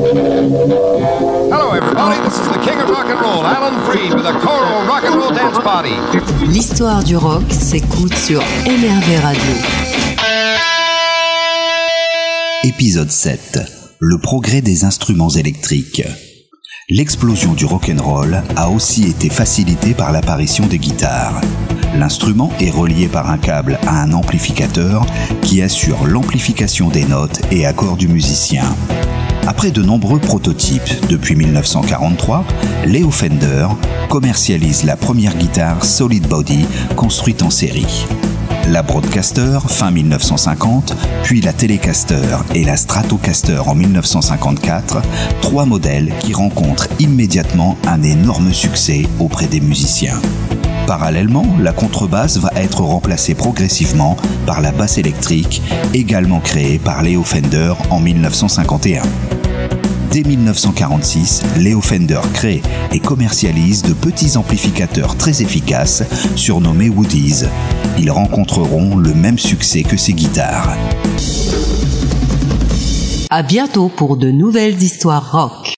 Hello everybody, this is the king of rock and roll, Alan Freed, with a choral rock and roll dance party. L'histoire du rock s'écoute sur NRV Radio. Épisode 7. Le progrès des instruments électriques. L'explosion du rock'n'roll a aussi été facilitée par l'apparition des guitares. L'instrument est relié par un câble à un amplificateur qui assure l'amplification des notes et accords du musicien. Après de nombreux prototypes depuis 1943, Leo Fender commercialise la première guitare Solid Body construite en série. La Broadcaster fin 1950, puis la Telecaster et la Stratocaster en 1954, trois modèles qui rencontrent immédiatement un énorme succès auprès des musiciens. Parallèlement, la contrebasse va être remplacée progressivement par la basse électrique, également créée par Leo Fender en 1951. Dès 1946, Leo Fender crée et commercialise de petits amplificateurs très efficaces, surnommés Woodies. Ils rencontreront le même succès que ses guitares. À bientôt pour de nouvelles histoires rock.